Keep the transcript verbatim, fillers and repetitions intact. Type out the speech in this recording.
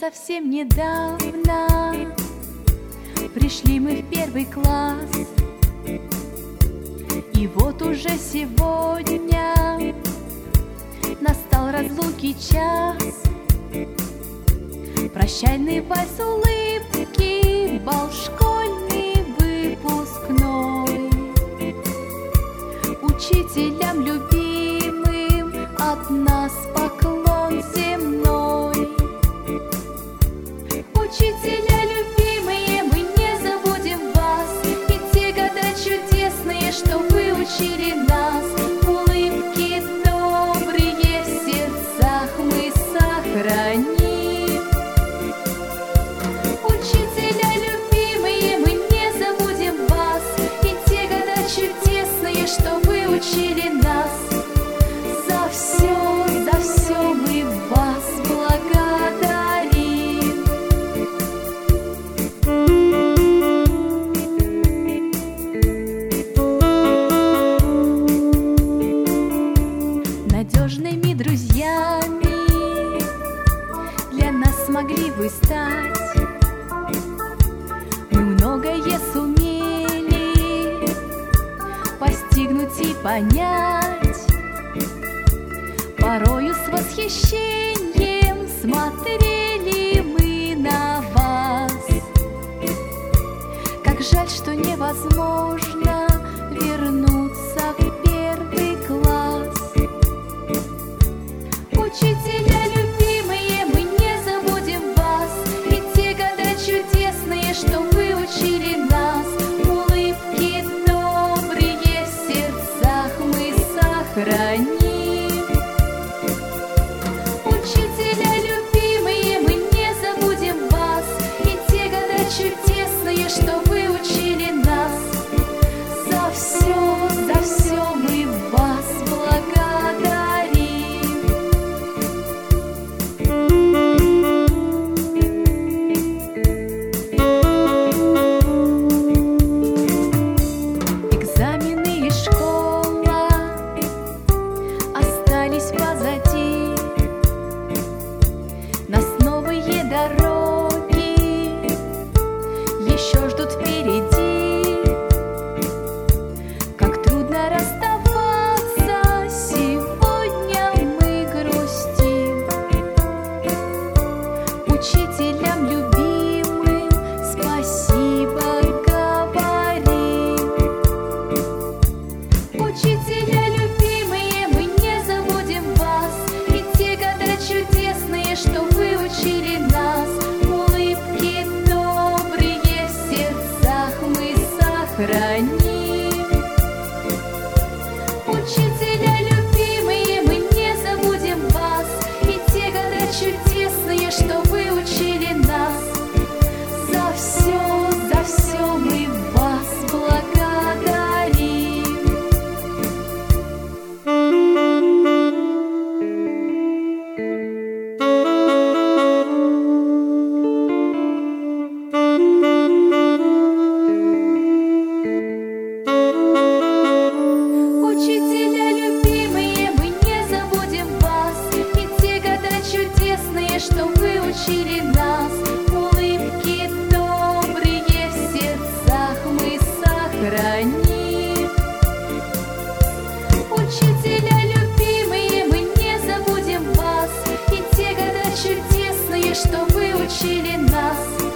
совсем недавно пришли мы в первый класс, и вот уже сегодня настал разлуки час. Прощальный вальс, улыбки, бал школьный выпускной. Учителям любимым от нас поклон земной. Учителя любимые, мы не забудем вас, и те года чудесные, что вы учили нас. Улыбки добрые в сердцах мы сохраним. Учителя любимые, мы не забудем вас, и те года чудесные, что вы учили нас. За все, за все мы вас благодарим. Надежными друзьями для нас смогли вы стать. Мы многое сумели постигнуть и понять. Порою с восхищением смотрели мы на вас. Как жаль, что невозможно вернуться в первый класс. Учителя любимые, мы не забудем вас, и те года чудесные, что вы учили нас. Улыбки добрые в сердцах мы сохраним. Учителя любимые, мы не забудем вас, и те года чудесные, что вы учили нас. За все, за все мы вас благодарим. Экзамены и школа остались позади. Нас новые дороги еще ждут впереди. Как трудно расставаться, сегодня мы грустим. Учителям любимым спасибо говорим. Учителя любимые, мы не забудем вас, и те года чудесные, что вы учили нас. Улыбки добрые в сердцах мы сохраним. Учителя любимые, мы не забудем вас, и те года чудесные, что вы учили нас. За все, за все мы вас благодарим. Учителя любимые, мы не забудем вас, и те года чудесные, что вы учили нас. Улыбки добрые в сердцах мы сохраним. Учителя любимые, мы не забудем вас, и те года чудесные, что вы учили нас.